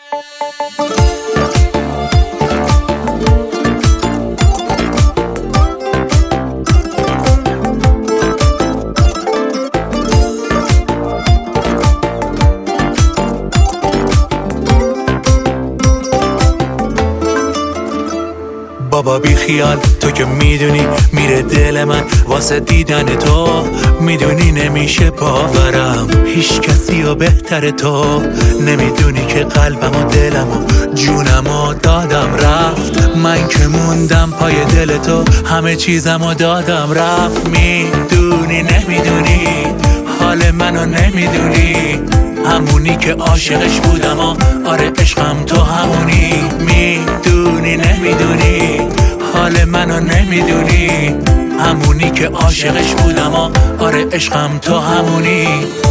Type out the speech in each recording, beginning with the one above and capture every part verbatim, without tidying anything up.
بابا بی خیال، تو که میدونی میره دل من واسه دیدن تو، میدونی نمیشه باورم هیچ کسی و بهتر تو، نمیدونی که قلبم و دلم و جونم و دادم رفت، من که موندم پای دل تو همه چیزم و دادم رفت، میدونی نمیدونی حال منو نمیدونی، همونی که عاشقش بودم و آره عشقم تو همونی، میدونی نمیدونی حال منو نمیدونی، همونی که عاشقش بودم و آره عشقم تو همونی.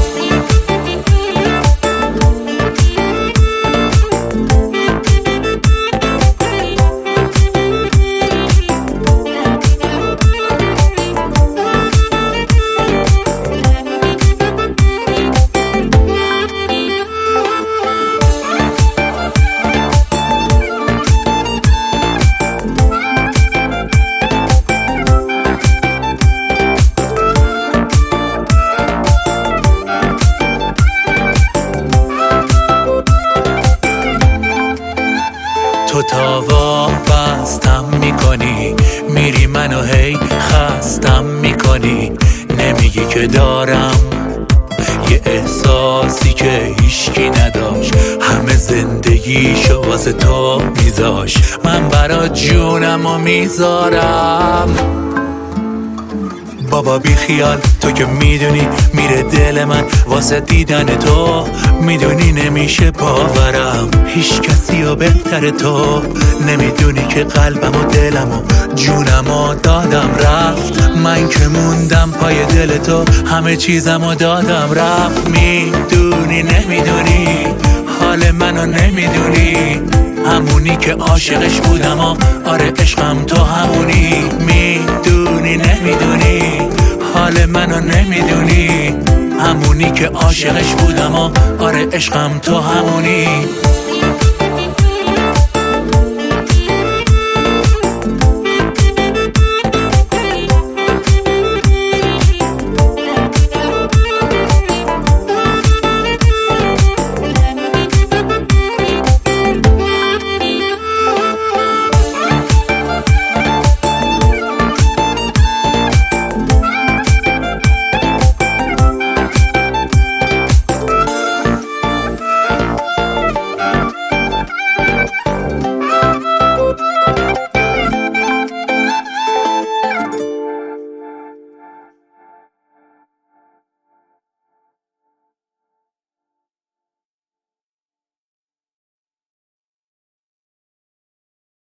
تو تا وابستم میکنی، میری منو هی خستم میکنی، نمیگی که دارم یه احساسی که هیچکی نداشت، همه زندگیشو واسه تو میذاش، من برا جونمو میذارم. بابا بی خیال، تو که میدونی میره دل من واسه دیدن تو، میدونی نمیشه باورم هیچ کسی و بهتر تو، نمیدونی که قلبم و دلم و جونم و دادم رفت، من که موندم پای دل تو همه چیزم و دادم رفت، میدونی نمیدونی حال منو نمیدونی، همونی که عاشقش بودم و آره عشقم تو همونی، میدونی نمیدونی حال منو نمیدونی، همونی که عاشقش بودم و آره عشقم تو همونی.